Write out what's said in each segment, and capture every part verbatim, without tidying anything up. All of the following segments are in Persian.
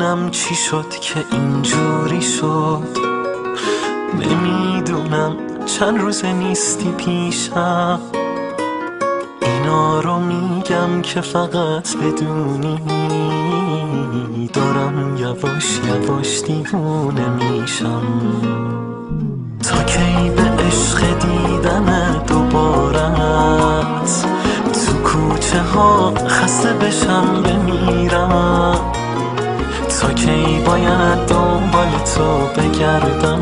نمیدونم چی شد که اینجوری شد، نمیدونم چند روز نیستی پیشم. اینا رو میگم که فقط بدونی دارم یواش یواش دیوونه میشم. تا کی به عشق دیدن دوبارت تو کوچه ها خسته بشم بمیرم؟ تا کی باید دنبال تو بگردم؟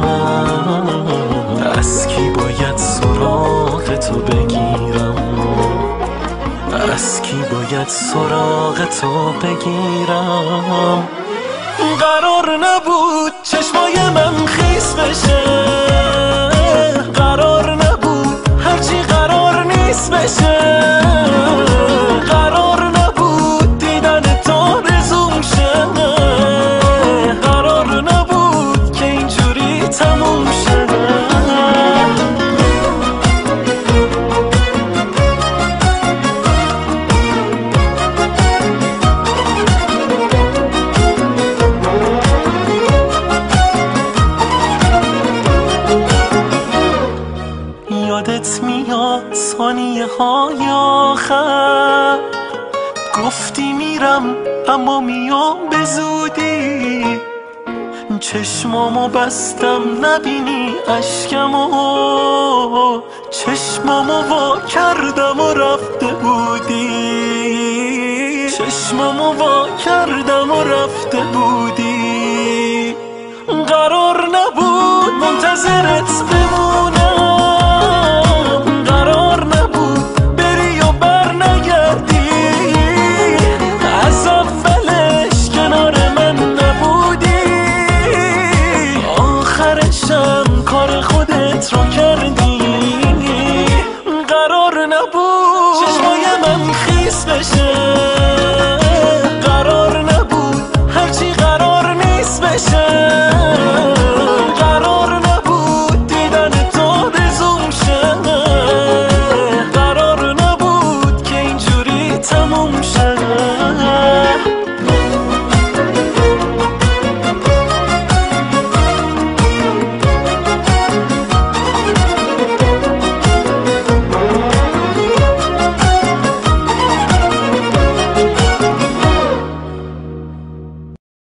از کی باید سراغ تو بگیرم؟ از کی باید سراغ تو بگیرم؟ قرار نبود چشمای من خیس بشه، قرار نبود هرچی قرار نیست بشه، قرار نبود دیدن تو رزوم شه، قرار نبود که اینجوری تموم شه. یادت میاد ثانیه های آخر گفتی میرم اما میام به زودی، چشمامو بستم نبینی اشکمو، چشمامو وا کردم و رفته بودی، چشمامو وا کردم و رفته بودی. قرار نبود منتظرت